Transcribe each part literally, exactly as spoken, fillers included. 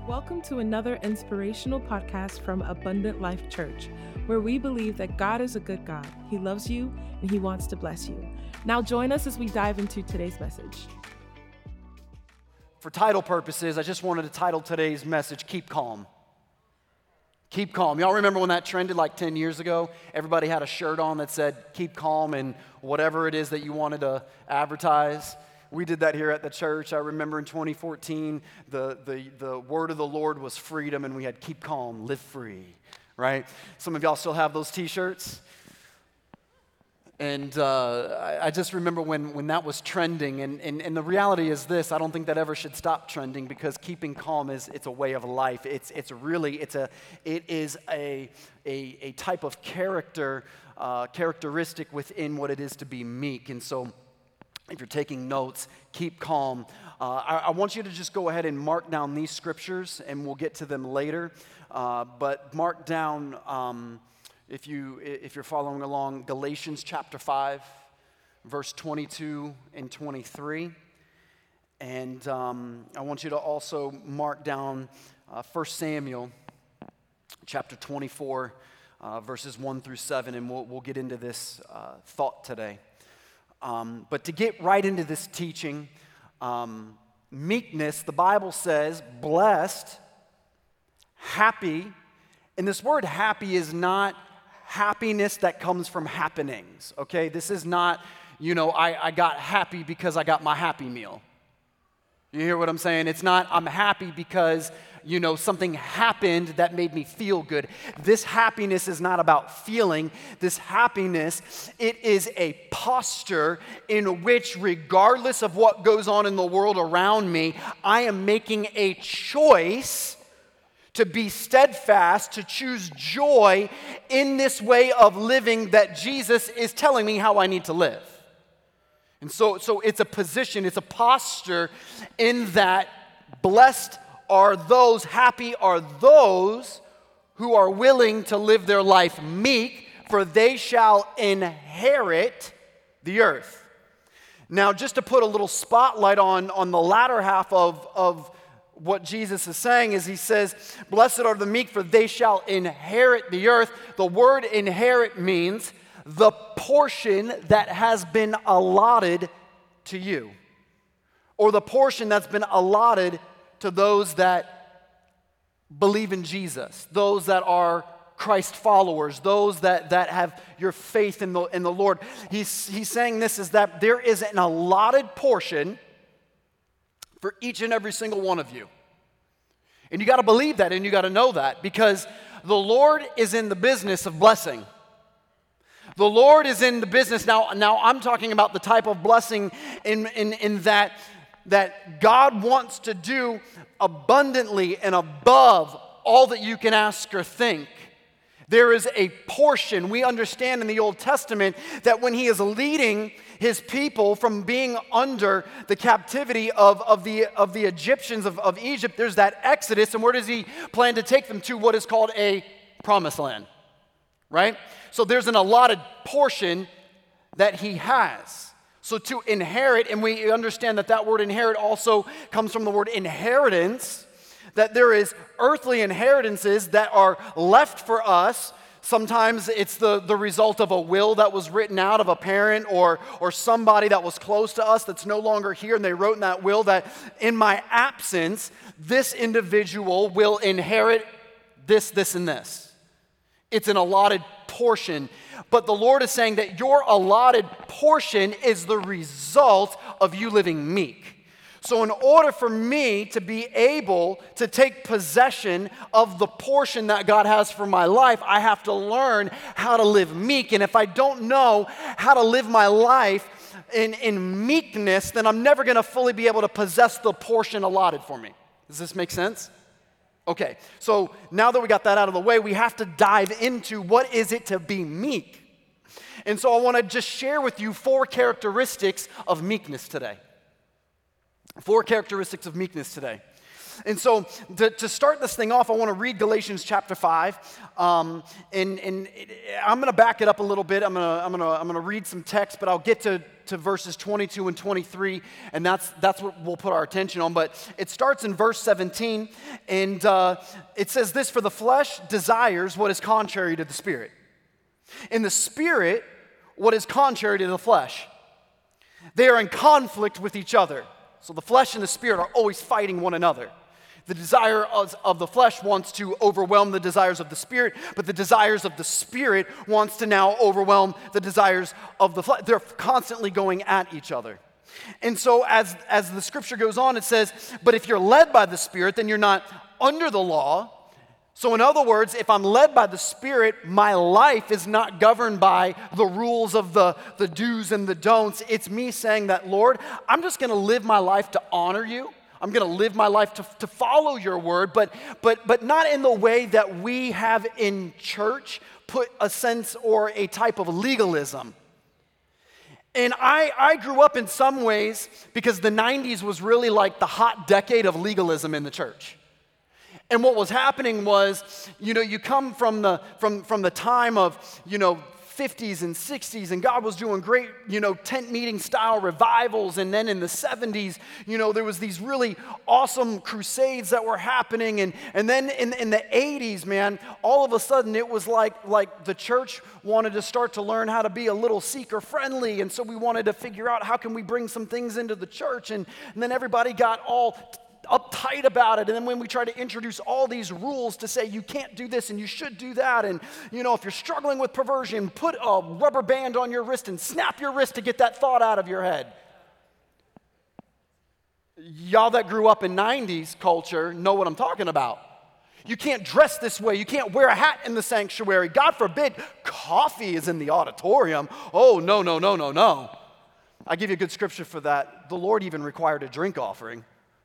Welcome to another inspirational podcast from Abundant Life Church, where we believe that God is a good God. He loves you and He wants to bless you. Now join us as we dive into today's message. For title purposes, I just wanted to title today's message, Keep Calm. Keep calm. Y'all remember when that trended like ten years ago? Everybody had a shirt on that said, keep calm, and whatever it is that you wanted to advertise. We did that here at the church. I remember in twenty fourteen, the, the, the word of the Lord was freedom, and we had keep calm, live free, right? Some of y'all still have those t-shirts. And uh, I, I just remember when, when that was trending, and, and, and the reality is this, I don't think that ever should stop trending, because keeping calm is, it's a way of life. It's, it's really, it's a, it is a, a, a type of character, uh, characteristic within what it is to be meek. And so, if you're taking notes, keep calm. Uh, I, I want you to just go ahead and mark down these scriptures, and we'll get to them later. Uh, but mark down, um, if you if you're following along, Galatians chapter five, verse twenty-two and twenty-three. And um, I want you to also mark down uh, First Samuel chapter twenty-four, uh, verses one through seven, and we'll we'll get into this uh, thought today. Um, but to get right into this teaching, um, meekness, the Bible says, blessed, happy, and this word happy is not happiness that comes from happenings, okay? This is not, you know, I, I got happy because I got my Happy Meal. You hear what I'm saying? It's not, I'm happy because, you know, something happened that made me feel good. This happiness is not about feeling. This happiness, it is a posture in which, regardless of what goes on in the world around me, I am making a choice to be steadfast, to choose joy in this way of living that Jesus is telling me how I need to live. And so, so it's a position, it's a posture in that blessed are those, happy are those who are willing to live their life meek, for they shall inherit the earth. Now, just to put a little spotlight on, on the latter half of, of what Jesus is saying is he says, blessed are the meek, for they shall inherit the earth. The word inherit means the portion that has been allotted to you, or the portion that's been allotted to those that believe in Jesus, those that are Christ followers, those that, that have your faith in the, in the Lord. He's, he's saying this is that there is an allotted portion for each and every single one of you. And you got to believe that, and you got to know that, because the Lord is in the business of blessing. The Lord is in the business. Now, now I'm talking about the type of blessing in, in, in that, that God wants to do abundantly and above all that you can ask or think. There is a portion, we understand in the Old Testament, that when He is leading His people from being under the captivity of, of, the, of the Egyptians of, of Egypt, there's that Exodus, and where does He plan to take them to? What is called a promised land, right? So there's an allotted portion that He has. So to inherit, and we understand that that word inherit also comes from the word inheritance, that there is earthly inheritances that are left for us. Sometimes it's the, the result of a will that was written out of a parent or, or somebody that was close to us that's no longer here, and they wrote in that will that in my absence, this individual will inherit this, this, and this. It's an allotted portion. But the Lord is saying that your allotted portion is the result of you living meek. So in order for me to be able to take possession of the portion that God has for my life, I have to learn how to live meek. And if I don't know how to live my life in, in meekness, then I'm never going to fully be able to possess the portion allotted for me. Does this make sense? Okay, so now that we got that out of the way, we have to dive into what is it to be meek. And so I want to just share with you four characteristics of meekness today. Four characteristics of meekness today. And so to, to start this thing off, I want to read Galatians chapter five. Um, and and it, I'm going to back it up a little bit. I'm going to I'm going to I'm going to read some text, but I'll get to, to verses twenty-two and twenty-three, and that's that's what we'll put our attention on. But it starts in verse seventeen, and uh, it says this: "For the flesh desires what is contrary to the spirit, and the spirit what is contrary to the flesh. They are in conflict with each other." So the flesh and the spirit are always fighting one another. The desire of, of the flesh wants to overwhelm the desires of the spirit, but the desires of the spirit wants to now overwhelm the desires of the flesh. They're constantly going at each other. And so as, as the scripture goes on, it says, "But if you're led by the Spirit, then you're not under the law." So in other words, if I'm led by the Spirit, my life is not governed by the rules of the, the do's and the don'ts. It's me saying that, Lord, I'm just going to live my life to honor you. I'm going to live my life to, to follow your word, but, but, but not in the way that we have in church, put a sense or a type of legalism. And I, I grew up in some ways because the nineties was really like the hot decade of legalism in the church. And what was happening was, you know, you come from the from from the time of, you know, fifties and sixties, and God was doing great, you know, tent meeting style revivals. And then in the seventies, you know, there was these really awesome crusades that were happening. And and then in, in the eighties, man, all of a sudden it was like like the church wanted to start to learn how to be a little seeker friendly. And so we wanted to figure out how can we bring some things into the church. And, and then everybody got all uptight about it. And then when we try to introduce all these rules to say you can't do this and you should do that, and you know, if you're struggling with perversion, put a rubber band on your wrist and snap your wrist to get that thought out of your head. Y'all that grew up in nineties culture know what I'm talking about. You can't dress this way. You can't wear a hat in the sanctuary. God forbid, coffee is in the auditorium. Oh, no, no, no, no, no. I give you a good scripture for that. The Lord even required a drink offering.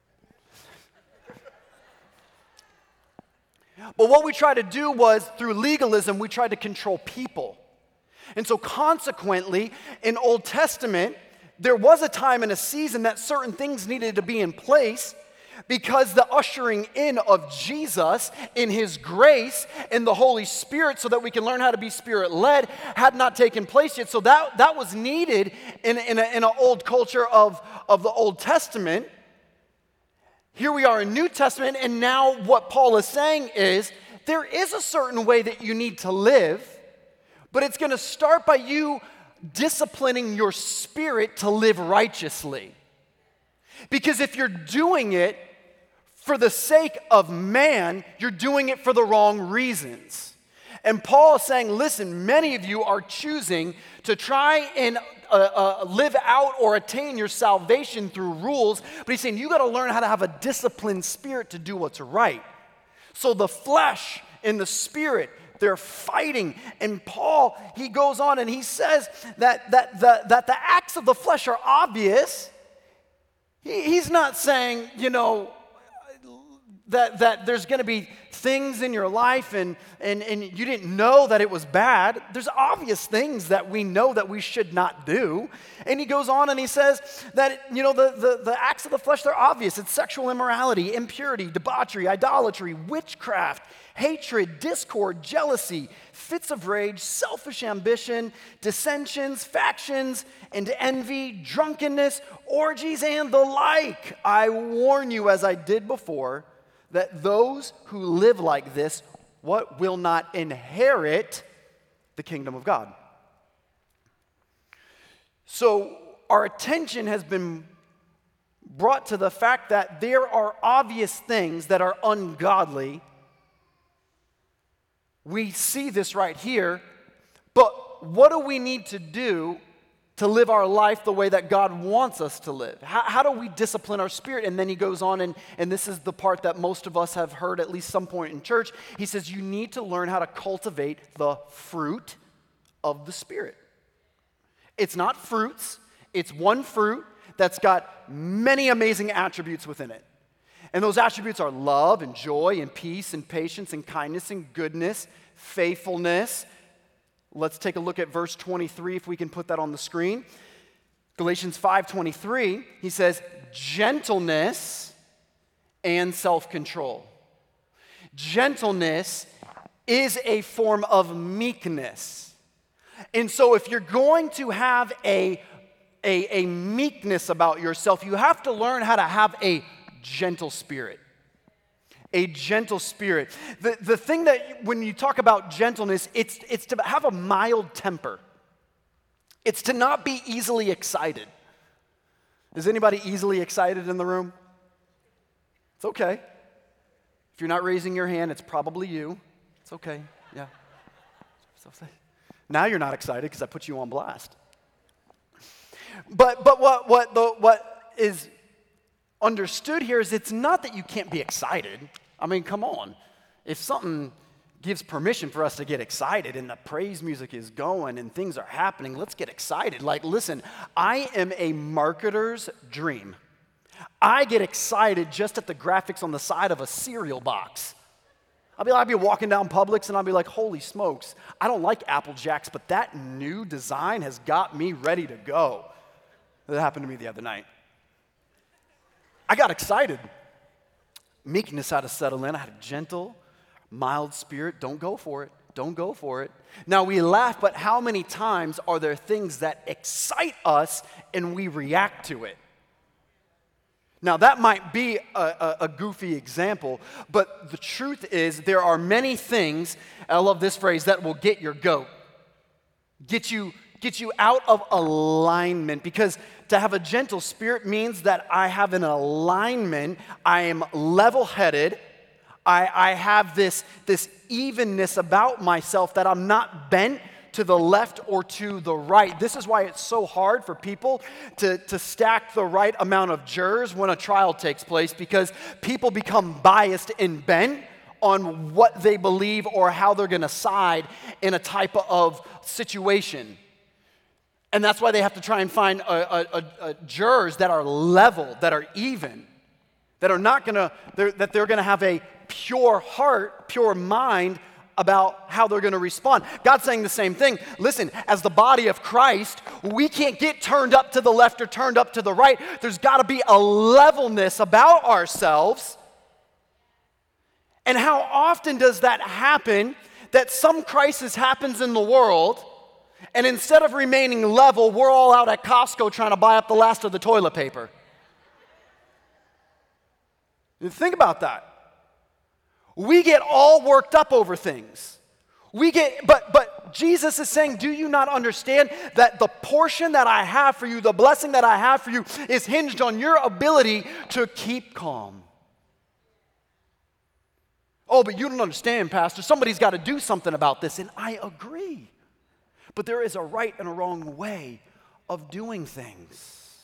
But what we tried to do was, through legalism, we tried to control people. And so consequently, in Old Testament, there was a time and a season that certain things needed to be in place because the ushering in of Jesus in his grace and the Holy Spirit so that we can learn how to be Spirit-led had not taken place yet. So that, that was needed in, in, a, in an old culture of, of the Old Testament. Here we are in New Testament, and now what Paul is saying is there is a certain way that you need to live, but it's going to start by you disciplining your spirit to live righteously. Because if you're doing it for the sake of man, you're doing it for the wrong reasons. And Paul is saying, listen, many of you are choosing to try and Uh, uh, live out or attain your salvation through rules, but he's saying you got to learn how to have a disciplined spirit to do what's right. So the flesh and the spirit, they're fighting. And Paul, he goes on and he says that that the, that the acts of the flesh are obvious. He, he's not saying, you know, that, that there's going to be things in your life and, and, and you didn't know that it was bad. There's obvious things that we know that we should not do. And he goes on and he says that, you know, the, the, the acts of the flesh, they're obvious. It's sexual immorality, impurity, debauchery, idolatry, witchcraft, hatred, discord, jealousy, fits of rage, selfish ambition, dissensions, factions, and envy, drunkenness, orgies, and the like. I warn you, as I did before, that those who live like this, what will not inherit the kingdom of God. So our attention has been brought to the fact that there are obvious things that are ungodly. We see this right here, but what do we need to do to live our life the way that God wants us to live? How, how do we discipline our spirit? And then he goes on, and, and this is the part that most of us have heard at least some point in church. He says you need to learn how to cultivate the fruit of the Spirit. It's not fruits. It's one fruit that's got many amazing attributes within it. And those attributes are love and joy and peace and patience and kindness and goodness, faithfulness. Let's take a look at verse twenty-three, if we can put that on the screen. Galatians five twenty-three, he says, gentleness and self-control. Gentleness is a form of meekness. And so if you're going to have a, a, a meekness about yourself, you have to learn how to have a gentle spirit. A gentle spirit. The, the thing that when you talk about gentleness, it's, it's to have a mild temper. It's to not be easily excited. Is anybody easily excited in the room? It's okay. If you're not raising your hand, it's probably you. It's okay, yeah. Now you're not excited because I put you on blast. But but what what the what is understood here is it's not that you can't be excited. I mean, come on. If something gives permission for us to get excited and the praise music is going and things are happening, let's get excited. Like, listen, I am a marketer's dream. I get excited just at the graphics on the side of a cereal box. I'll be, I'll be walking down Publix and I'll be like, holy smokes, I don't like Apple Jacks, but that new design has got me ready to go. That happened to me the other night. I got excited. Meekness had to settle in. I had a gentle, mild spirit. Don't go for it. Don't go for it. Now we laugh, but how many times are there things that excite us and we react to it? Now, that might be a, a, a goofy example, but the truth is there are many things, I love this phrase, that will get your goat, get you, get you out of alignment, because to have a gentle spirit means that I have an alignment, I am level-headed, I, I have this, this evenness about myself that I'm not bent to the left or to the right. This is why it's so hard for people to, to stack the right amount of jurors when a trial takes place, because people become biased and bent on what they believe or how they're going to side in a type of situation. And that's why they have to try and find a, a, a, a jurors that are level, that are even, that are not going to, that they're going to have a pure heart, pure mind about how they're going to respond. God's saying the same thing. Listen, as the body of Christ, we can't get turned up to the left or turned up to the right. There's got to be a levelness about ourselves. And how often does that happen, that some crisis happens in the world, and instead of remaining level, we're all out at Costco trying to buy up the last of the toilet paper? Think about that. We get all worked up over things. We get, but but Jesus is saying, do you not understand that the portion that I have for you, the blessing that I have for you, is hinged on your ability to keep calm? Oh, but you don't understand, Pastor. Somebody's got to do something about this, and I agree. But there is a right and a wrong way of doing things.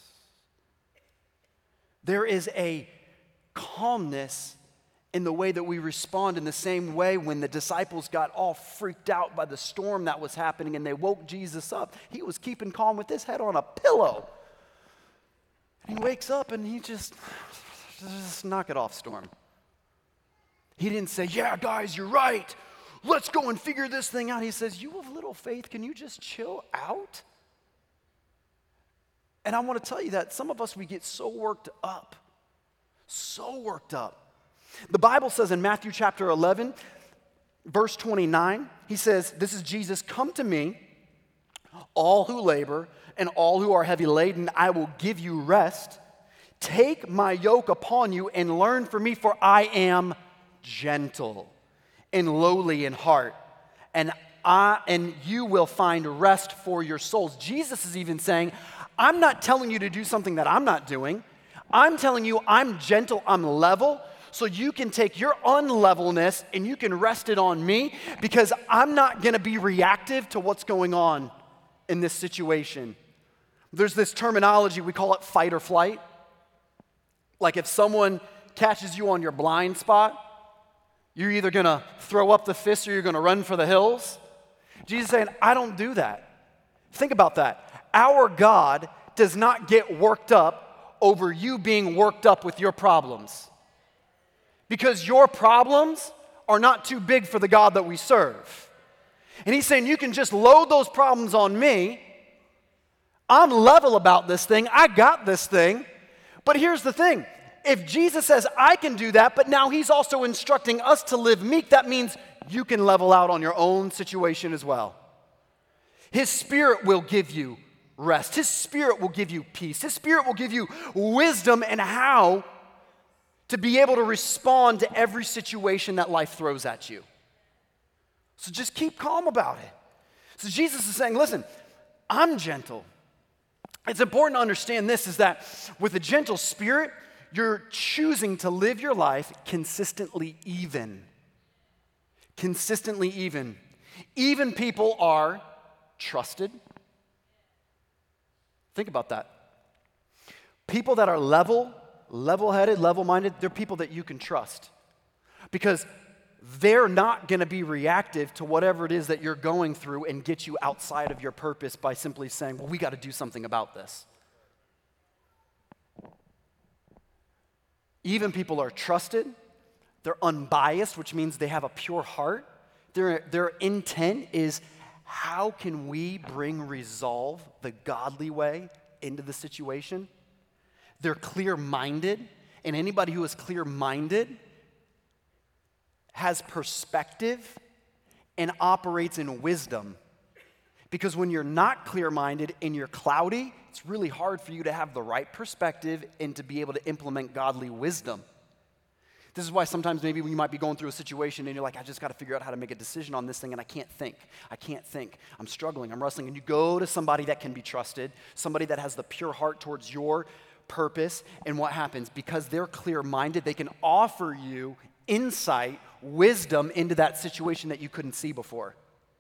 There is a calmness in the way that we respond, in the same way when the disciples got all freaked out by the storm that was happening and they woke Jesus up. He was keeping calm with his head on a pillow. And he wakes up and he just, just knock it off, storm. He didn't say, yeah, guys, you're right. Let's go and figure this thing out. He says, you have little faith. Can you just chill out? And I want to tell you that some of us, we get so worked up, so worked up. The Bible says in Matthew chapter eleven, verse twenty-nine, he says, this is Jesus, come to me, all who labor and all who are heavy laden, I will give you rest. Take my yoke upon you and learn from me, for I am gentle and lowly in heart, and I and you will find rest for your souls. Jesus is even saying, I'm not telling you to do something that I'm not doing. I'm telling you I'm gentle, I'm level, so you can take your unlevelness and you can rest it on me, because I'm not going to be reactive to what's going on in this situation. There's this terminology, we call it fight or flight. Like if someone catches you on your blind spot, you're either going to throw up the fist or you're going to run for the hills. Jesus is saying, I don't do that. Think about that. Our God does not get worked up over you being worked up with your problems. Because your problems are not too big for the God that we serve. And he's saying, you can just load those problems on me. I'm level about this thing. I got this thing. But here's the thing. if Jesus says, I can do that, but now he's also instructing us to live meek, that means you can level out on your own situation as well. His Spirit will give you rest. His Spirit will give you peace. His Spirit will give you wisdom and how to be able to respond to every situation that life throws at you. So just keep calm about it. So Jesus is saying, listen, I'm gentle. It's important to understand this, is that with a gentle spirit, you're choosing to live your life consistently even. Consistently even. Even people are trusted. Think about that. People that are level, level-headed, level-minded, they're people that you can trust. Because they're not going to be reactive to whatever it is that you're going through and get you outside of your purpose by simply saying, well, we got to do something about this. Even people are trusted. They're unbiased, which means they have a pure heart. Their, their intent is, how can we bring resolve the godly way into the situation? They're clear-minded, and anybody who is clear-minded has perspective and operates in wisdom. Because when you're not clear-minded and you're cloudy, it's really hard for you to have the right perspective and to be able to implement godly wisdom. This is why sometimes maybe you might be going through a situation and you're like, I just got to figure out how to make a decision on this thing, and I can't think. I can't think. I'm struggling. I'm wrestling. And you go to somebody that can be trusted, somebody that has the pure heart towards your purpose, and what happens? Because they're clear-minded, they can offer you insight, wisdom into that situation that you couldn't see before.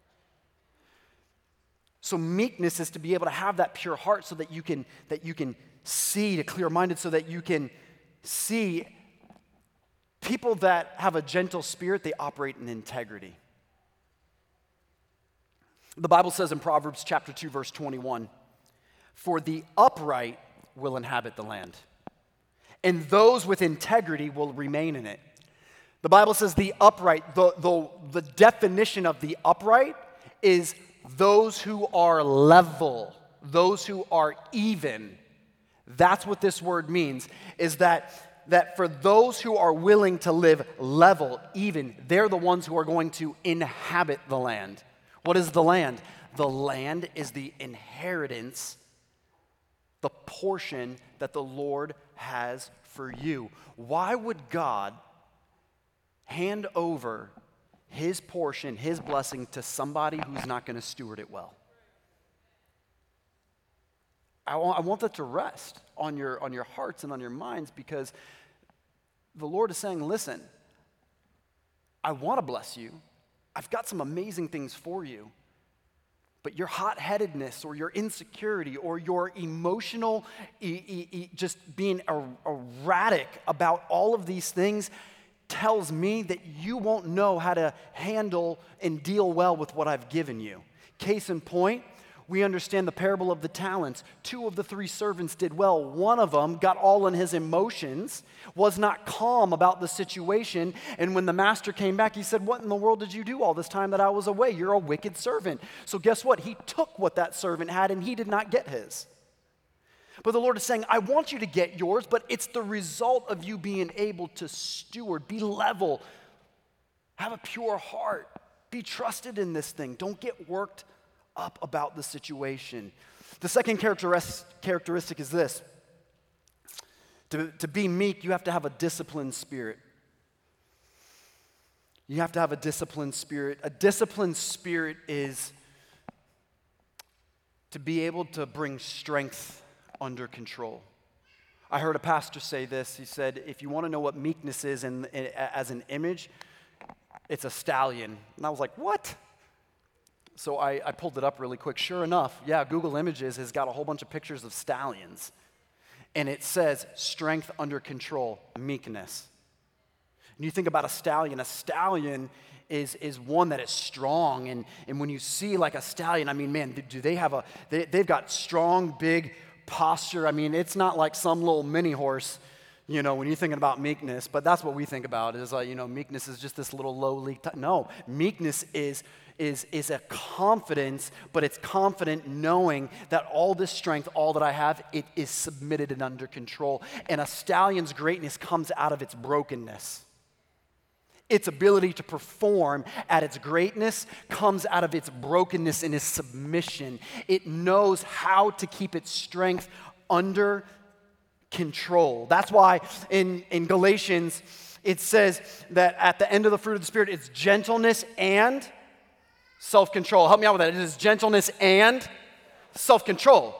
So meekness is to be able to have that pure heart so that you can that you can see, to clear-minded, so that you can see. People that have a gentle spirit, they operate in integrity. The Bible says in Proverbs chapter two, verse twenty-one, for the upright will inhabit the land, and those with integrity will remain in it. The Bible says the upright, the, the, the definition of the upright is those who are level, those who are even. That's what this word means, is that, that for those who are willing to live level, even, they're the ones who are going to inhabit the land. What is the land? The land is the inheritance, the portion that the Lord has for you. Why would God hand over his portion, his blessing, to somebody who's not going to steward it well? I want, I want that to rest on your, on your hearts and on your minds, because the Lord is saying, listen, I want to bless you. I've got some amazing things for you. But your hot-headedness or your insecurity or your emotional, e- e- e- just being er- erratic about all of these things tells me that you won't know how to handle and deal well with what I've given you. Case in point, we understand the parable of the talents. Two of the three servants did well. One of them got all in his emotions, was not calm about the situation, and when the master came back, he said, what in the world did you do all this time that I was away? You're a wicked servant. So guess what? He took what that servant had, and he did not get his. But the Lord is saying, I want you to get yours, but it's the result of you being able to steward, be level, have a pure heart, be trusted in this thing. Don't get worked up about the situation. The second characteristic is this. To, to be meek, you have to have a disciplined spirit. You have to have a disciplined spirit. A disciplined spirit is to be able to bring strength under control. I heard a pastor say this. He said, if you want to know what meekness is in, in, as an image, it's a stallion. And I was like, what? So I, I pulled it up really quick. Sure enough, yeah, Google Images has got a whole bunch of pictures of stallions. And it says, strength under control, meekness. And you think about a stallion, a stallion is, is one that is strong. And, and when you see like a stallion, I mean, man, do they have a, they, they've got strong, big posture. I mean, it's not like some little mini horse you know, when you're thinking about meekness, but that's what we think about is, like, you know, meekness is just this little lowly, t- no, meekness is, is, is a confidence, but it's confident knowing that all this strength, all that I have, it is submitted and under control. And a stallion's greatness comes out of its brokenness. Its ability to perform at its greatness comes out of its brokenness and its submission. It knows how to keep its strength under control. That's why in, in Galatians, it says that at the end of the fruit of the Spirit, it's gentleness and self-control. Help me out with that. It is gentleness and self-control.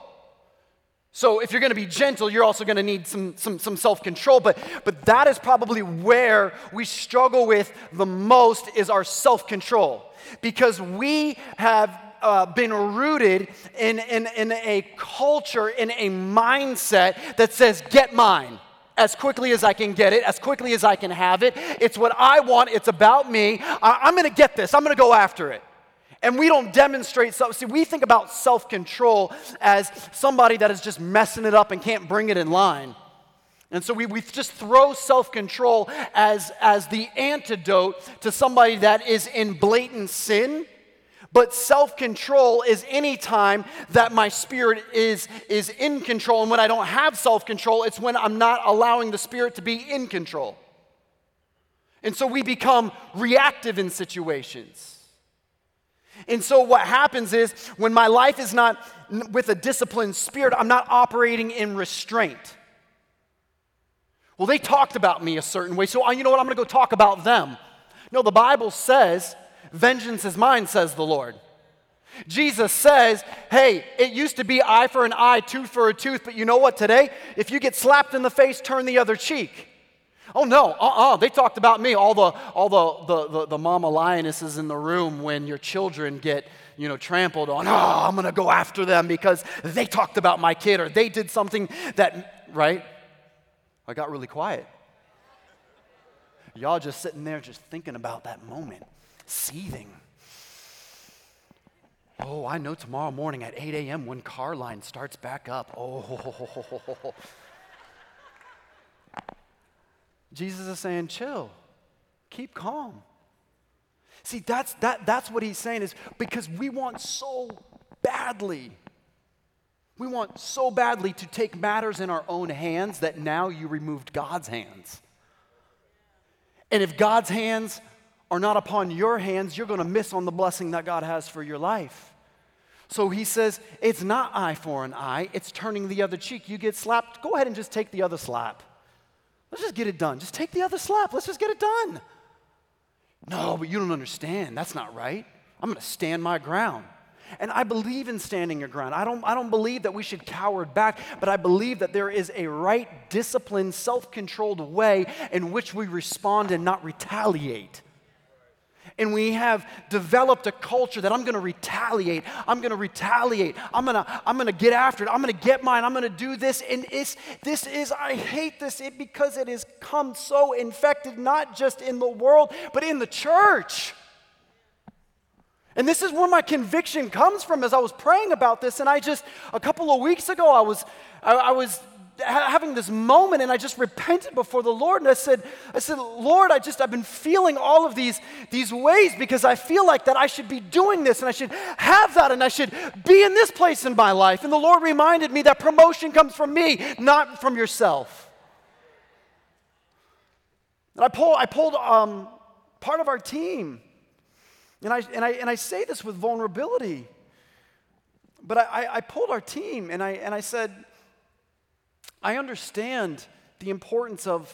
So if you're going to be gentle, you're also going to need some, some, some self-control. But, but that is probably where we struggle with the most is our self-control. Because we have uh, been rooted in, in, in a culture, in a mindset that says, get mine. As quickly as I can get it, as quickly as I can have it. It's what I want. It's about me. I, I'm going to get this. I'm going to go after it. And we don't demonstrate self. See, we think about self-control as somebody that is just messing it up and can't bring it in line. And so we, we just throw self-control as, as the antidote to somebody that is in blatant sin. But self-control is any time that my spirit is, is in control. And when I don't have self-control, it's when I'm not allowing the Spirit to be in control. And so we become reactive in situations. And so what happens is when my life is not with a disciplined spirit, I'm not operating in restraint. Well, they talked about me a certain way, so you know what, I'm going to go talk about them. No, the Bible says, vengeance is mine, says the Lord. Jesus says, hey, it used to be eye for an eye, tooth for a tooth, but you know what today? If you get slapped in the face, turn the other cheek. Oh no, uh-uh, they talked about me, all the all the, the, the, the mama lionesses in the room when your children get, you know, trampled on. Oh, I'm going to go after them because they talked about my kid or they did something that, right? I got really quiet. Y'all just sitting there just thinking about that moment, seething. Oh, I know tomorrow morning at eight a.m. when car line starts back up. Oh, Jesus is saying, chill, keep calm. See, that's, that, that's what he's saying is because we want so badly, we want so badly to take matters in our own hands that now you removed God's hands. And if God's hands are not upon your hands, you're going to miss on the blessing that God has for your life. So he says, it's not eye for an eye, it's turning the other cheek. You get slapped, go ahead and just take the other slap. Let's just get it done. Just take the other slap. Let's just get it done. No, but you don't understand. That's not right. I'm going to stand my ground. And I believe in standing your ground. I don't, I don't believe that we should cower back, but I believe that there is a right, disciplined, self-controlled way in which we respond and not retaliate. And we have developed a culture that I'm going to retaliate. I'm going to retaliate. I'm going to I'm going to get after it. I'm going to get mine. I'm going to do this. And it's, this is, I hate this it, because it has come so infected, not just in the world, but in the church. And this is where my conviction comes from as I was praying about this. And I just, a couple of weeks ago, I was, I, I was having this moment and I just repented before the Lord and I said, I said, Lord, I just, I've been feeling all of these, these ways because I feel like that I should be doing this and I should have that and I should be in this place in my life. And the Lord reminded me that promotion comes from me, not from yourself. And I pulled, I pulled um, part of our team and I, and I, and I say this with vulnerability, but I, I, I pulled our team and I, and I said, I understand the importance of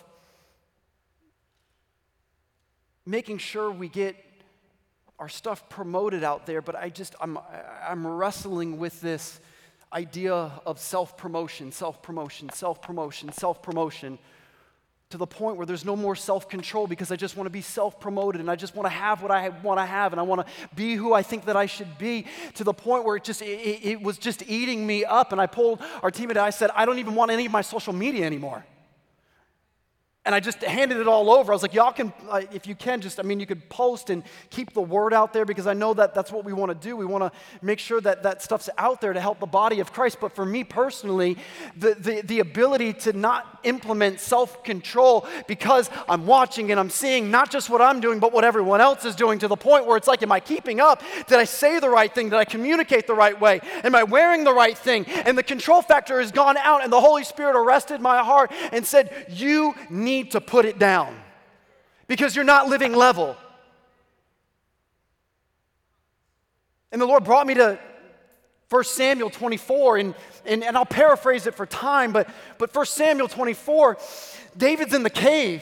making sure we get our stuff promoted out there, but I just, I'm, I'm wrestling with this idea of self-promotion, self-promotion, self-promotion, self-promotion, to the point where there's no more self-control because I just want to be self-promoted and I just want to have what I want to have and I want to be who I think that I should be, to the point where it just, it, it was just eating me up. And I pulled our team and I said, I don't even want any of my social media anymore. And I just handed it all over. I was like, y'all can, uh, if you can, just, I mean, you could post and keep the word out there because I know that that's what we want to do. We want to make sure that that stuff's out there to help the body of Christ. But for me personally, the, the, the ability to not implement self-control because I'm watching and I'm seeing not just what I'm doing, but what everyone else is doing, to the point where it's like, am I keeping up? Did I say the right thing? Did I communicate the right way? Am I wearing the right thing? And the control factor has gone out, and the Holy Spirit arrested my heart and said, you need to put it down because you're not living level. And the Lord brought me to First Samuel twenty-four, and, and, and I'll paraphrase it for time, but, but First Samuel twenty-four, David's in the cave.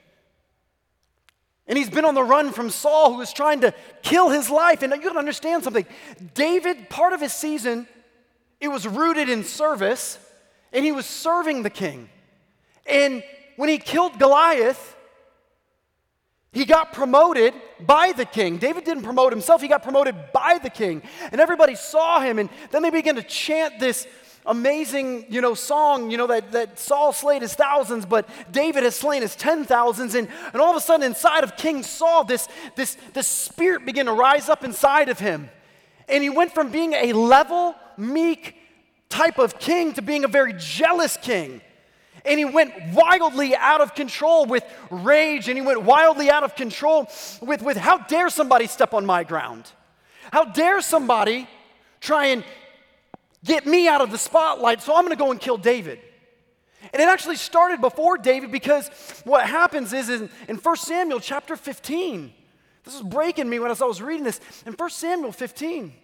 And he's been on the run from Saul, who was trying to kill his life. And you gotta understand something. David, part of his season, it was rooted in service, and he was serving the king. And when he killed Goliath, he got promoted by the king. David didn't promote himself, he got promoted by the king. And everybody saw him, and then they began to chant this amazing, you know, song, you know, that, that Saul slayed his thousands, but David has slain his ten thousands. And, and all of a sudden inside of King Saul, this, this, this spirit began to rise up inside of him. And he went from being a level, meek type of king to being a very jealous king. And he went wildly out of control with rage, and he went wildly out of control with, with how dare somebody step on my ground? How dare somebody try and get me out of the spotlight, so I'm going to go and kill David. And it actually started before David, because what happens is in, in First Samuel chapter fifteen, this was breaking me when I was reading this. In First Samuel fifteen,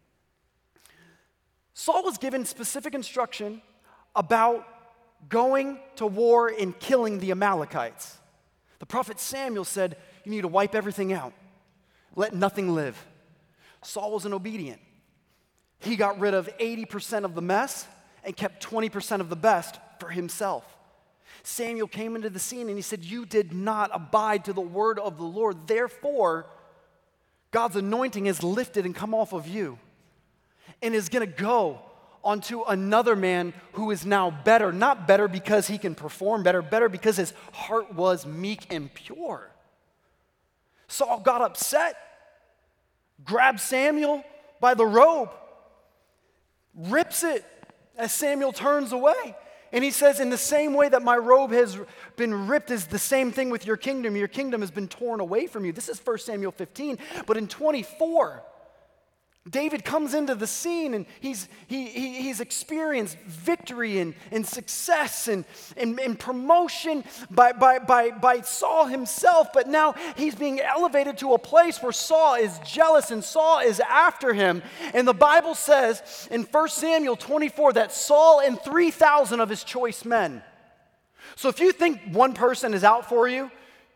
Saul was given specific instruction about going to war and killing the Amalekites. The prophet Samuel said, you need to wipe everything out. Let nothing live. Saul wasn't obedient. He got rid of eighty percent of the mess and kept twenty percent of the best for himself. Samuel came into the scene and he said, you did not abide to the word of the Lord. Therefore, God's anointing is lifted and come off of you and is going to go onto another man who is now better. Not better because he can perform better, better because his heart was meek and pure. Saul got upset, grabbed Samuel by the robe, rips it as Samuel turns away. And he says, in the same way that my robe has been ripped is the same thing with your kingdom. Your kingdom has been torn away from you. This is First Samuel fifteen. But in twenty-four, David comes into the scene, and he's, he, he, he's experienced victory and, and success and, and, and promotion by, by, by, by Saul himself, but now he's being elevated to a place where Saul is jealous and Saul is after him. And the Bible says in First Samuel twenty-four that Saul and three thousand of his choice men. So if you think one person is out for you,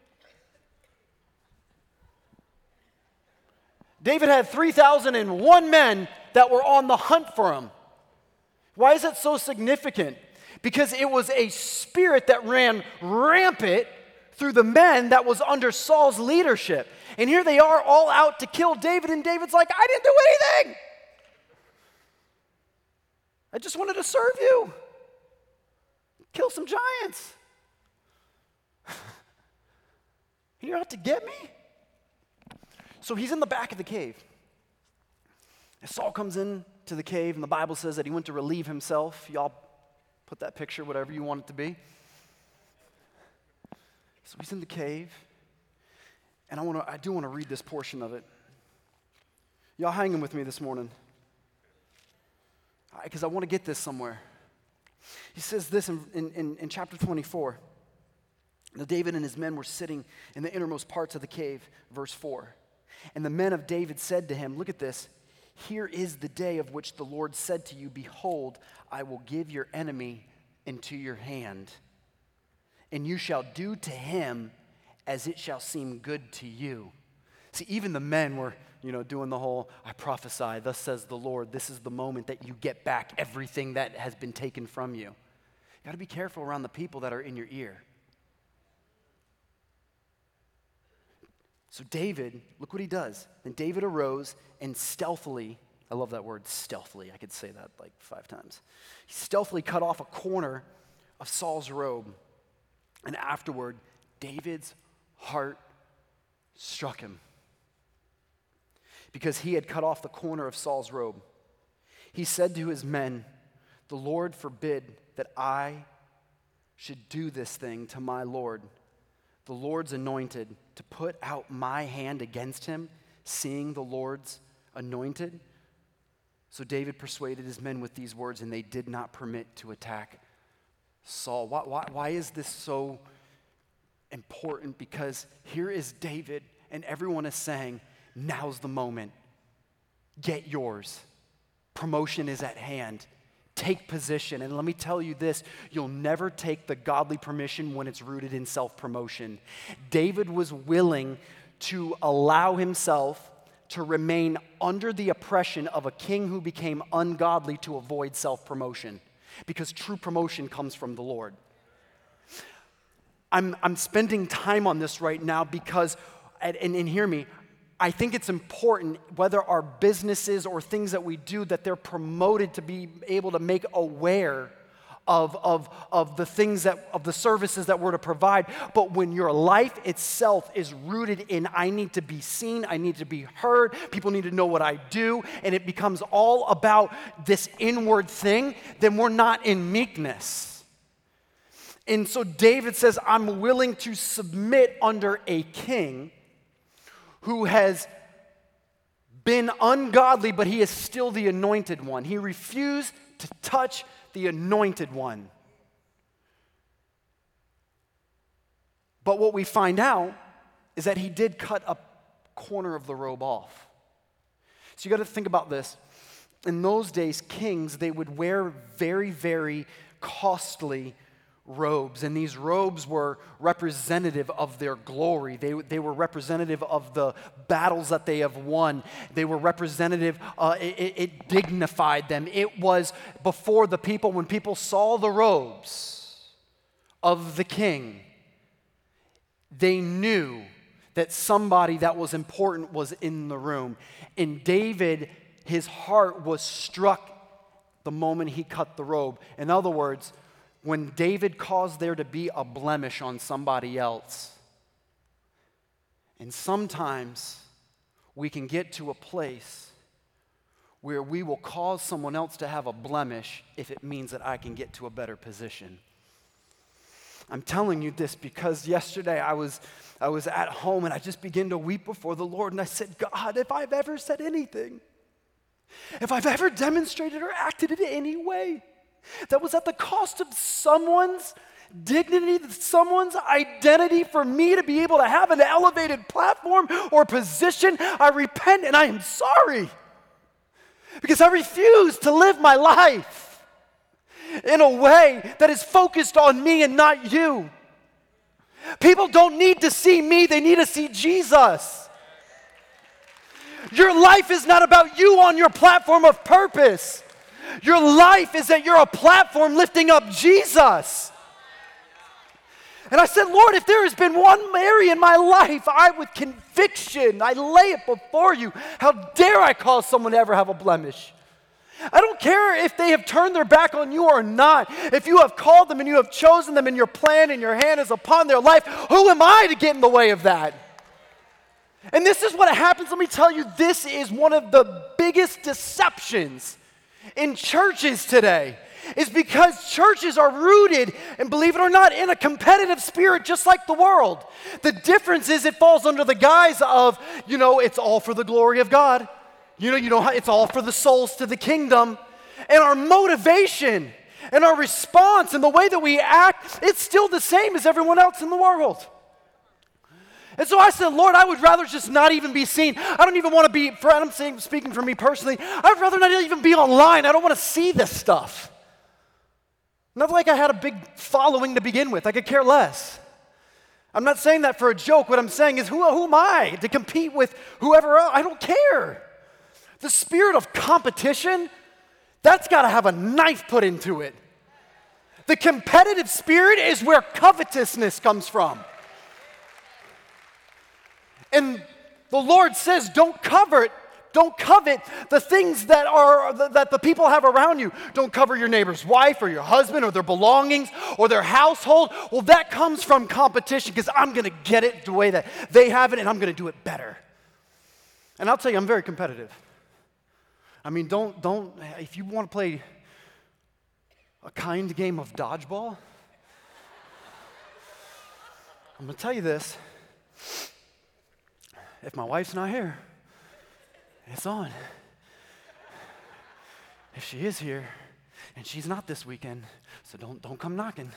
David had three thousand one men that were on the hunt for him. Why is that so significant? Because it was a spirit that ran rampant through the men that was under Saul's leadership. And here they are all out to kill David, and David's like, I didn't do anything. I just wanted to serve you. Kill some giants. You're out to get me? So he's in the back of the cave. And Saul comes in to the cave, and the Bible says that he went to relieve himself. Y'all put that picture, whatever you want it to be. So he's in the cave, and I want to. I do want to read this portion of it. Y'all hanging with me this morning? Because I want to get this somewhere. He says this in, in, in chapter twenty-four. Now David and his men were sitting in the innermost parts of the cave, verse four. And the men of David said to him, look at this, here is the day of which the Lord said to you, behold, I will give your enemy into your hand, and you shall do to him as it shall seem good to you. See, even the men were, you know, doing the whole, I prophesy, thus says the Lord, this is the moment that you get back everything that has been taken from you. You got to be careful around the people that are in your ear. So David, look what he does. Then David arose and stealthily, I love that word, stealthily. I could say that like five times. He stealthily cut off a corner of Saul's robe. And afterward, David's heart struck him because he had cut off the corner of Saul's robe. He said to his men, "The Lord forbid that I should do this thing to my Lord, the Lord's anointed, to put out my hand against him, seeing the Lord's anointed." So David persuaded his men with these words, and they did not permit to attack Saul. Why, why, why is this so important? Because here is David, and everyone is saying, now's the moment. Get yours. Promotion is at hand. Take position. And let me tell you this, you'll never take the godly permission when it's rooted in self-promotion. David was willing to allow himself to remain under the oppression of a king who became ungodly to avoid self-promotion, because true promotion comes from the Lord. I'm, I'm spending time on this right now because, and, and, and hear me, I think it's important, whether our businesses or things that we do, that they're promoted to be able to make aware of, of, of the things that, of the services that we're to provide. But when your life itself is rooted in, I need to be seen, I need to be heard, people need to know what I do, and it becomes all about this inward thing, then we're not in meekness. And so David says, I'm willing to submit under a king who has been ungodly, but he is still the anointed one. He refused to touch the anointed one. But what we find out is that he did cut a corner of the robe off. So you got to think about this. In those days, kings, they would wear very, very costly robes, and these robes were representative of their glory. They, they were representative of the battles that they have won. They were representative, uh, it, it dignified them. It was before the people, when people saw the robes of the king, they knew that somebody that was important was in the room. And David, his heart was struck the moment he cut the robe. In other words, when David caused there to be a blemish on somebody else. And sometimes we can get to a place where we will cause someone else to have a blemish if it means that I can get to a better position. I'm telling you this because yesterday I was, I was at home and I just began to weep before the Lord, and I said, God, if I've ever said anything, if I've ever demonstrated or acted in any way that was at the cost of someone's dignity, someone's identity, for me to be able to have an elevated platform or position, I repent and I am sorry. Because I refuse to live my life in a way that is focused on me and not you. People don't need to see me, they need to see Jesus. Your life is not about you on your platform of purpose. Your life is that you're a platform lifting up Jesus. And I said, Lord, if there has been one area in my life, I with conviction, I lay it before you. How dare I cause someone to ever have a blemish? I don't care if they have turned their back on you or not. If you have called them and you have chosen them and your plan and your hand is upon their life, who am I to get in the way of that? And this is what happens. Let me tell you, this is one of the biggest deceptions in churches today, is because churches are rooted, and believe it or not, in a competitive spirit just like the world. The difference is it falls under the guise of, you know, it's all for the glory of God. You know, you know, it's all for the souls to the kingdom. And our motivation and our response and the way that we act, it's still the same as everyone else in the world. And so I said, Lord, I would rather just not even be seen. I don't even want to be, for, I'm saying, speaking for me personally, I'd rather not even be online. I don't want to see this stuff. Not like I had a big following to begin with. I could care less. I'm not saying that for a joke. What I'm saying is, who, who am I to compete with whoever else? I don't care. The spirit of competition, that's got to have a knife put into it. The competitive spirit is where covetousness comes from. And the Lord says, don't covet, Don't covet the things that are that the people have around you. Don't covet your neighbor's wife or your husband or their belongings or their household. Well, that comes from competition because I'm going to get it the way that they have it and I'm going to do it better. And I'll tell you, I'm very competitive. I mean, don't, don't, if you want to play a kind game of dodgeball, I'm going to tell you this. If my wife's not here, it's on. If she is here, and she's not this weekend, so don't, don't come knocking.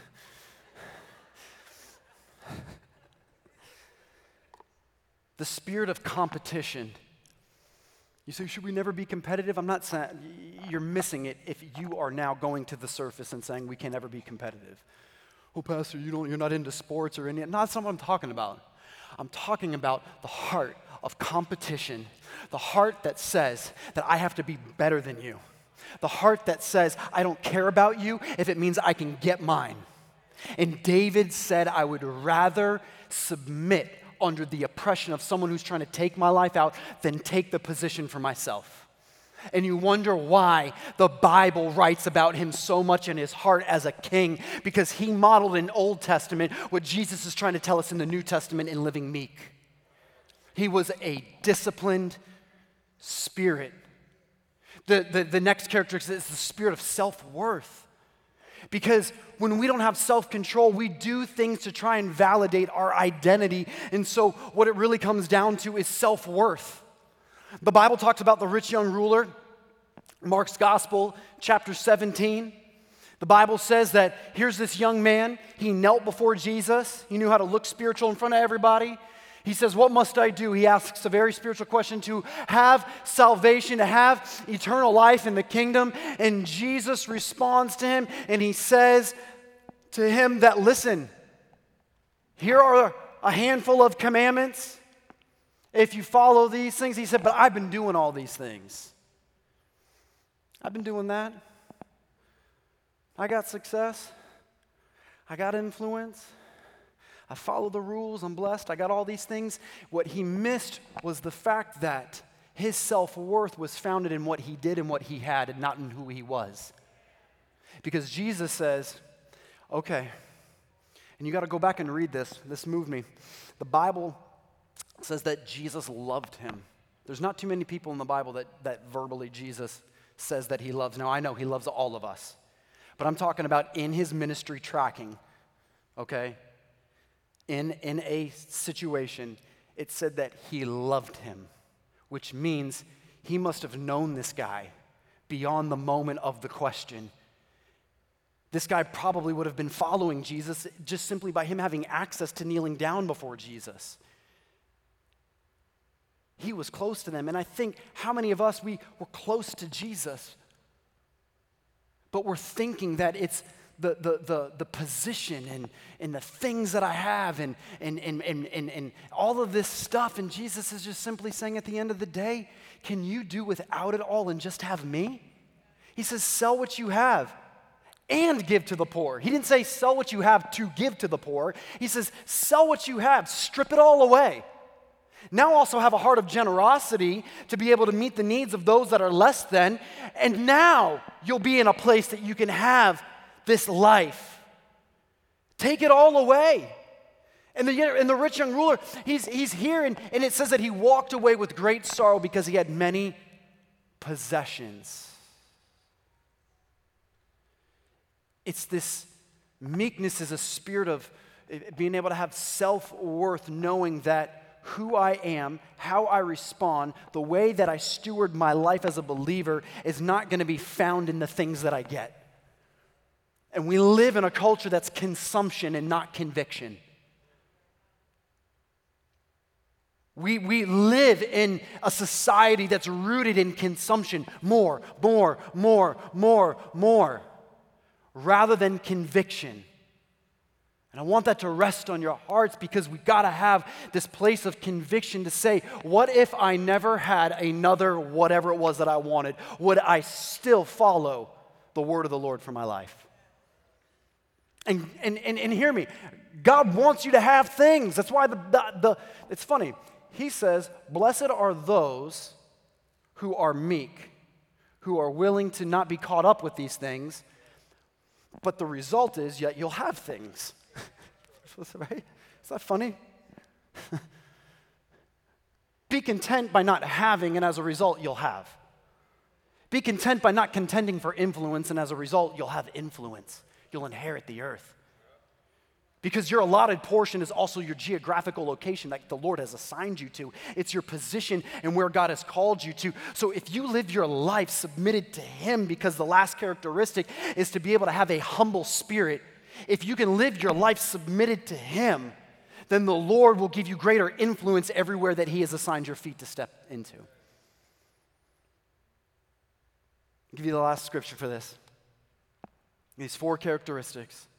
The spirit of competition. You say, should we never be competitive? I'm not saying, you're missing it if you are now going to the surface and saying we can never be competitive. Oh, Pastor, you don't, you're not into sports or any, no, that's not what I'm talking about. I'm talking about the heart of competition, the heart that says that I have to be better than you, the heart that says I don't care about you if it means I can get mine. And David said, I would rather submit under the oppression of someone who's trying to take my life out than take the position for myself. And you wonder why the Bible writes about him so much in his heart as a king, because he modeled in Old Testament what Jesus is trying to tell us in the New Testament in living meek. He was a disciplined spirit. The, the, the next characteristic is the spirit of self-worth. Because when we don't have self-control, we do things to try and validate our identity. And so what it really comes down to is self-worth. The Bible talks about the rich young ruler, Mark's Gospel, chapter seventeen. The Bible says that here's this young man. He knelt before Jesus. He knew how to look spiritual in front of everybody. He says, what must I do? He asks a very spiritual question to have salvation, to have eternal life in the kingdom. And Jesus responds to him, and he says to him that, listen, here are a handful of commandments. If you follow these things, he said, but I've been doing all these things. I've been doing that. I got success. I got influence. I follow the rules. I'm blessed. I got all these things. What he missed was the fact that his self-worth was founded in what he did and what he had and not in who he was. Because Jesus says, okay, and you got to go back and read this. This moved me. The Bible says that Jesus loved him. There's not too many people in the Bible that, that verbally Jesus says that he loves. Now, I know he loves all of us, but I'm talking about in his ministry tracking, okay? In, in a situation, it said that he loved him, which means he must have known this guy beyond the moment of the question. This guy probably would have been following Jesus just simply by him having access to kneeling down before Jesus. He was close to them. And I think how many of us, we were close to Jesus, but we're thinking that it's the the the, the position and, and the things that I have and and, and, and, and and all of this stuff. And Jesus is just simply saying at the end of the day, can you do without it all and just have me? He says, sell what you have and give to the poor. He didn't say sell what you have to give to the poor. He says, sell what you have, strip it all away. Now also have a heart of generosity to be able to meet the needs of those that are less than. And now you'll be in a place that you can have this life. Take it all away. And the, and the rich young ruler, he's, he's here, and, and it says that he walked away with great sorrow because he had many possessions. It's this meekness is a spirit of being able to have self-worth, knowing that who I am, how I respond, the way that I steward my life as a believer is not going to be found in the things that I get. And we live in a culture that's consumption and not conviction. We, we live in a society that's rooted in consumption, more, more, more, more, more, rather than conviction. And I want that to rest on your hearts because we've got to have this place of conviction to say, what if I never had another whatever it was that I wanted? Would I still follow the word of the Lord for my life? And, and, and, and hear me, God wants you to have things. That's why the, the, the it's funny. He says, blessed are those who are meek, who are willing to not be caught up with these things, but the result is yet you'll have things. Right? Is that funny? Be content by not having, and as a result, you'll have. Be content by not contending for influence, and as a result, you'll have influence. You'll inherit the earth. Because your allotted portion is also your geographical location that the Lord has assigned you to. It's your position and where God has called you to. So if you live your life submitted to Him, because the last characteristic is to be able to have a humble spirit, if you can live your life submitted to Him, then the Lord will give you greater influence everywhere that He has assigned your feet to step into. I'll give you the last scripture for this. These four characteristics.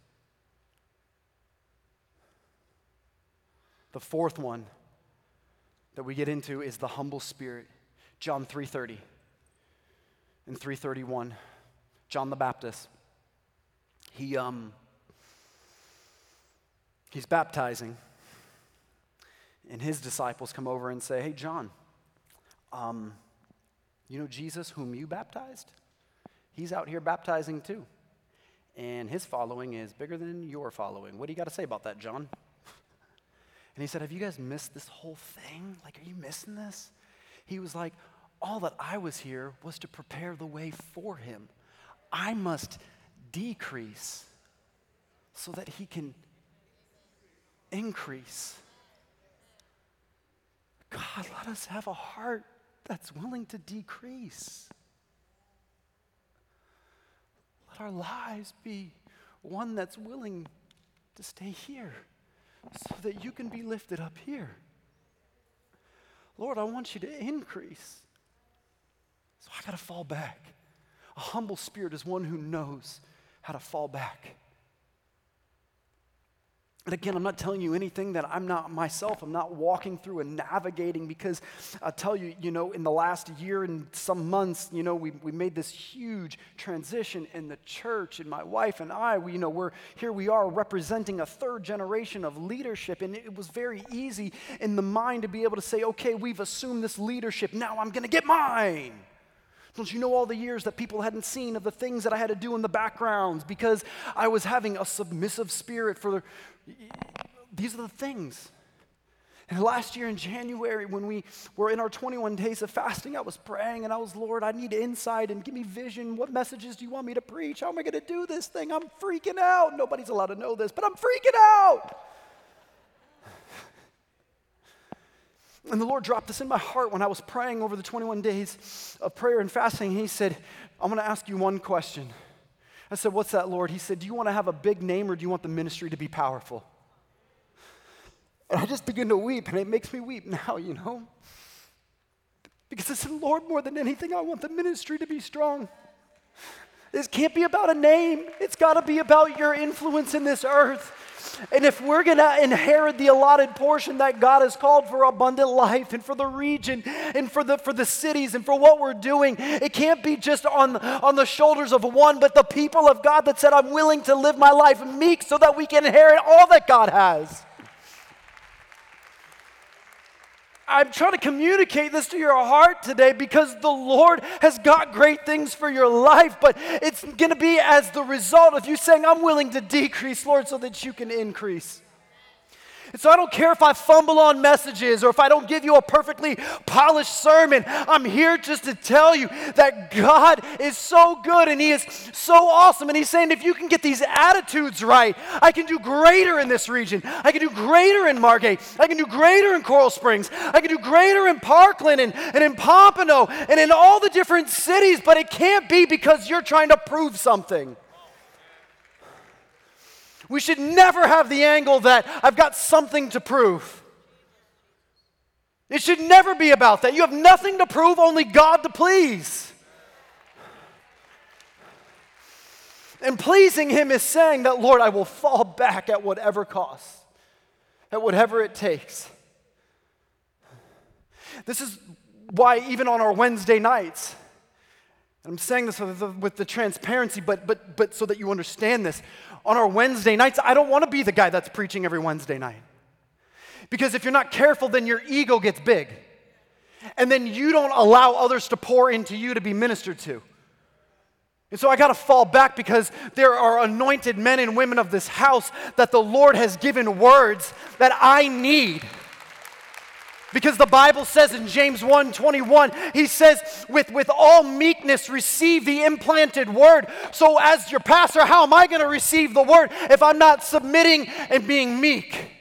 The fourth one that we get into is the humble spirit. John three thirty and three thirty-one. John the Baptist. He um he's baptizing, and his disciples come over and say, "Hey, John, um, you know Jesus whom you baptized? He's out here baptizing too, and his following is bigger than your following. What do you got to say about that, John?" And he said, "Have you guys missed this whole thing? Like, are you missing this?" He was like, "All that I was here was to prepare the way for him. I must decrease so that he can increase." God, let us have a heart that's willing to decrease. Let our lives be one that's willing to stay here so that you can be lifted up here. Lord, I want you to increase, so I got to fall back. A humble spirit is one who knows how to fall back. And again, I'm not telling you anything that I'm not myself, I'm not walking through and navigating, because I'll tell you, you know, in the last year and some months, you know, we, we made this huge transition in the church, and my wife and I, we, you know, we're, here we are representing a third generation of leadership, and it was very easy in the mind to be able to say, okay, we've assumed this leadership, now I'm going to get mine. Don't you know all the years that people hadn't seen of the things that I had to do in the backgrounds because I was having a submissive spirit for the, these are the things. And last year in January, when we were in our twenty-one days of fasting, I was praying and I was, Lord, I need insight and give me vision. What messages do you want me to preach? How am I going to do this thing? I'm freaking out. Nobody's allowed to know this, but I'm freaking out. And the Lord dropped this in my heart when I was praying over the twenty-one days of prayer and fasting. He said, I'm going to ask you one question. I said, what's that, Lord? He said, do you want to have a big name or do you want the ministry to be powerful? And I just began to weep, and it makes me weep now, you know. Because I said, Lord, more than anything, I want the ministry to be strong. This can't be about a name. It's got to be about your influence in this earth. And if we're going to inherit the allotted portion that God has called for abundant life and for the region and for the for the cities and for what we're doing, it can't be just on, on the shoulders of one, but the people of God that said, I'm willing to live my life meek so that we can inherit all that God has. I'm trying to communicate this to your heart today because the Lord has got great things for your life, but it's going to be as the result of you saying, I'm willing to decrease, Lord, so that you can increase. And so I don't care if I fumble on messages or if I don't give you a perfectly polished sermon. I'm here just to tell you that God is so good and He is so awesome. And He's saying if you can get these attitudes right, I can do greater in this region. I can do greater in Margate. I can do greater in Coral Springs. I can do greater in Parkland and, and in Pompano and in all the different cities. But it can't be because you're trying to prove something. We should never have the angle that I've got something to prove. It should never be about that. You have nothing to prove, only God to please. And pleasing Him is saying that, Lord, I will fall back at whatever cost, at whatever it takes. This is why even on our Wednesday nights, I'm saying this with the, with the transparency, but, but, but so that you understand this. On our Wednesday nights, I don't want to be the guy that's preaching every Wednesday night. Because if you're not careful, then your ego gets big. and then you don't allow others to pour into you to be ministered to. And so I got to fall back because there are anointed men and women of this house that the Lord has given words that I need. Because the Bible says in James one twenty-one, he says, with, with all meekness receive the implanted word. So as your pastor, how am I going to receive the word if I'm not submitting and being meek?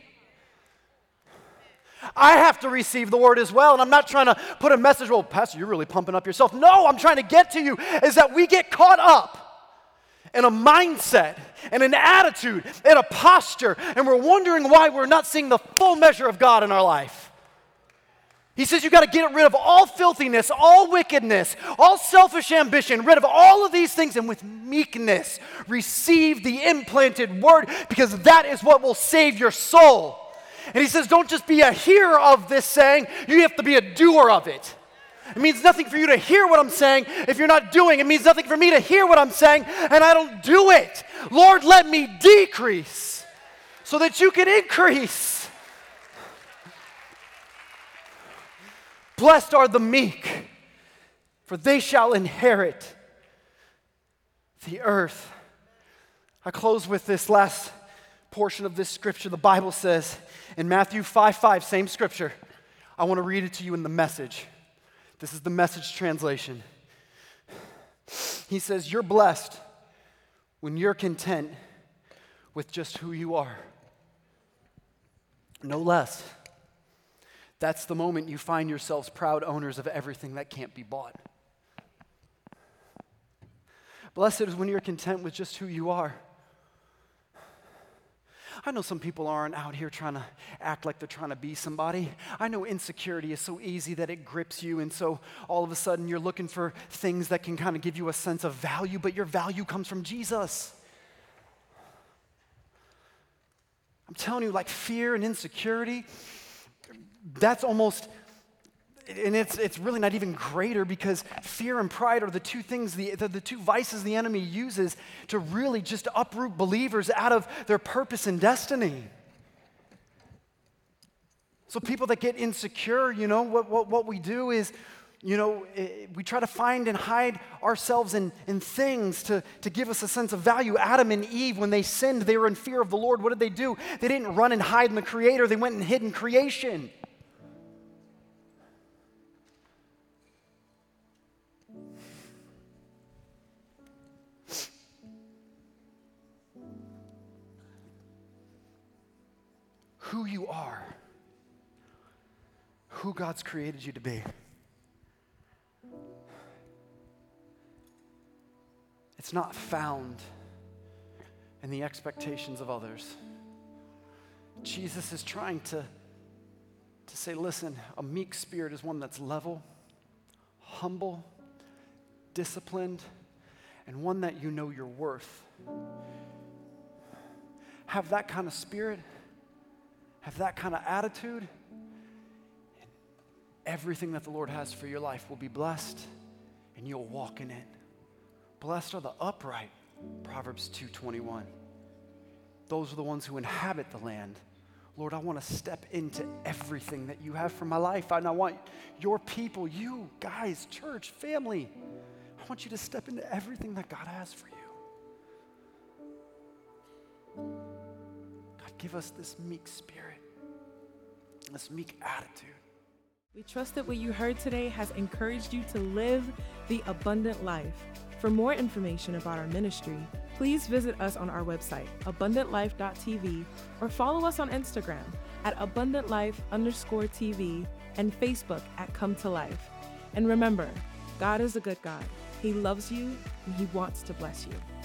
I have to receive the word as well, and I'm not trying to put a message, well, Pastor, you're really pumping up yourself. No, I'm trying to get to you is that we get caught up in a mindset and an attitude and a posture, and we're wondering why we're not seeing the full measure of God in our life. He says you got to get rid of all filthiness, all wickedness, all selfish ambition, rid of all of these things, and with meekness receive the implanted word, because that is what will save your soul. And he says don't just be a hearer of this saying, you have to be a doer of it. It means nothing for you to hear what I'm saying if you're not doing. It means nothing for me to hear what I'm saying and I don't do it. Lord, let me decrease so that you can increase. Blessed are the meek, for they shall inherit the earth. I close with this last portion of this scripture. The Bible says in Matthew five five, same scripture. I want to read it to you in the Message. This is the Message translation. He says, you're blessed when you're content with just who you are. No less. That's the moment you find yourselves proud owners of everything that can't be bought. Blessed is when you're content with just who you are. I know some people aren't out here trying to act like they're trying to be somebody. I know insecurity is so easy that it grips you, and so all of a sudden you're looking for things that can kind of give you a sense of value, but your value comes from Jesus. I'm telling you, like fear and insecurity, that's almost, and it's it's really not even greater, because fear and pride are the two things, the, the, the two vices the enemy uses to really just uproot believers out of their purpose and destiny. So people that get insecure, you know, what, what, what we do is, you know, we try to find and hide ourselves in, in things to, to give us a sense of value. Adam and Eve, when they sinned, they were in fear of the Lord. What did they do? They didn't run and hide in the Creator. They went and hid in creation. Who you are, who God's created you to be. It's not found in the expectations of others. Jesus is trying to, to say, listen, a meek spirit is one that's level, humble, disciplined, and one that you know your worth. Have that kind of spirit. Have that kind of attitude, and everything that the Lord has for your life will be blessed, and you'll walk in it. Blessed are the upright, Proverbs two twenty-one. Those are the ones who inhabit the land. Lord, I want to step into everything that you have for my life, and I want your people, you guys, church, family, I want you to step into everything that God has for you. Give us this meek spirit, this meek attitude. We trust that what you heard today has encouraged you to live the abundant life. For more information about our ministry, please visit us on our website, abundant life dot t v, or follow us on Instagram at abundantlife underscore TV and Facebook at Come to Life. And remember, God is a good God. He loves you and He wants to bless you.